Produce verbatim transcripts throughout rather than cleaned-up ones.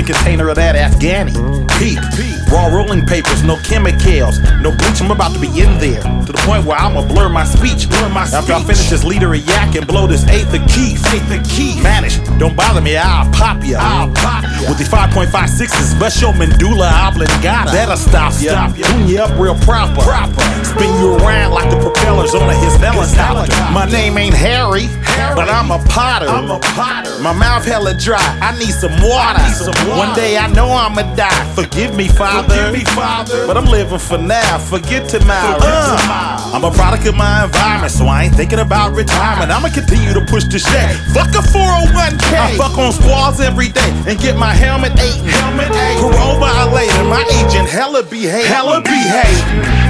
container of that Afghani. Peep, raw rolling papers, no chemicals, no bleach. I'm about to be in there to the point where I'ma blur my speech. Blur my After speech. I finish this liter of yak and blow this eighth of keef. Eighth of keef. Vanish, don't bother me, I'll pop ya. I'll pop ya. With the five point five sixes, bust your medulla oblongata. That'll stop ya. Stop ya. Tune you up real proper. Proper. Spin you around like the propellers on a his helicopter. My name ain't Harry, Harry, but I'm a potter. I'm a potter. My mouth hella dry, I need some water. Need some water. One day I know I'ma die. Forgive me, Father. Forgive me, Father. But I'm living for now. Forget tomorrow. Forget uh, tomorrow. I'm a product of my environment, so I ain't thinking about retirement. I'ma continue to push the shit. Fuck a four oh one K. I fuck on squads every day and get my helmet eight. Helmet eight. Parole violator. My agent hella behave. Hella behave.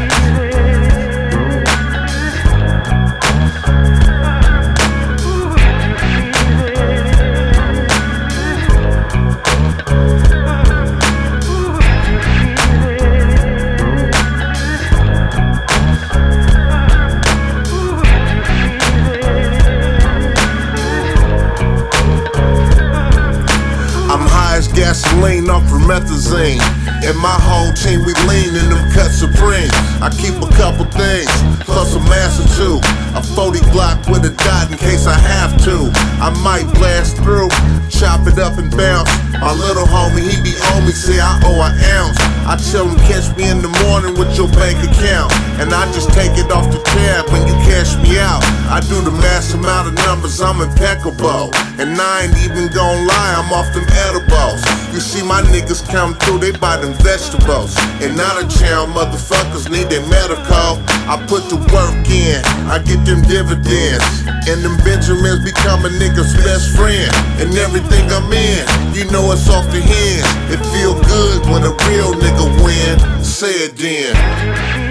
Gasoline off promethazine. And my whole team, we lean in them cut supreme. I keep a couple things, plus a mass or two. A forty Glock with a dot in case I have to. I might blast through, chop it up and bounce. My little homie, he be on me, say I owe an ounce. I tell him catch me in the morning with your bank account, and I just take it off the tab when you cash me out. I do the mass amount of numbers, I'm impeccable. And I ain't even gon' lie, I'm off them edibles. You see my niggas come through, they buy them vegetables. And out of town motherfuckers need their medical. I put the work in, I get them dividends. And them Benjamins become a nigga's best friend. And everything I'm in, you know it's off the hands. It feel good when a real nigga win. Say it then.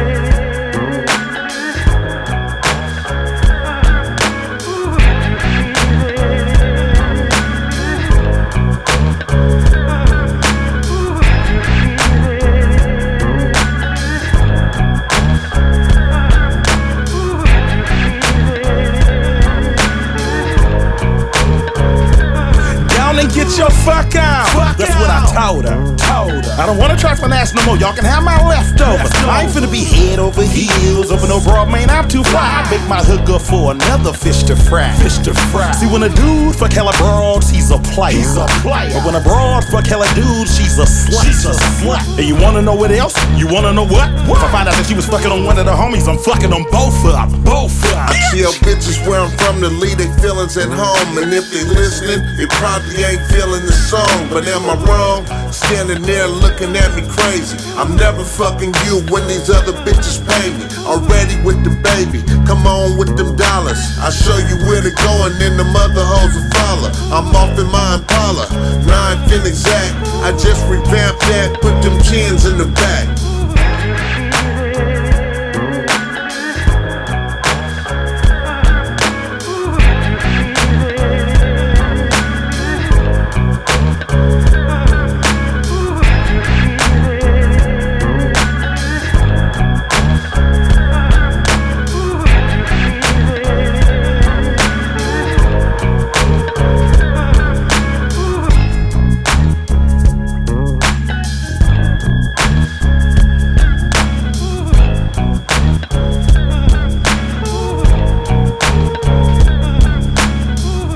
And get your fuck out. Fuck That's out. What I told her. Told her. I don't wanna try finesse no more. Y'all can have my leftovers. Left I ain't finna be head over heels over no broad, man. I'm too fly. I make my hook up for another fish to fry. Fish to fry. See, when a dude fuck hella broads, he's a player. He's a player. But when a broad fuck hella dudes, she's a slut. She's a slut. And you wanna know what else? You wanna know what? What? If I find out that she was fucking on one of the homies, I'm fucking them both up. Both up. I tell bitches where I'm from to leave their feelings at home. And if they listening, they probably ain't feeling the song, but am I wrong? Standing there looking at me crazy. I'm never fucking you when these other bitches pay me. Already with the baby, come on with them dollars. I show you where to go and then them other hoes will follow. I'm off in my Impala, nine fin exact. I just revamped that, put them chins in the back.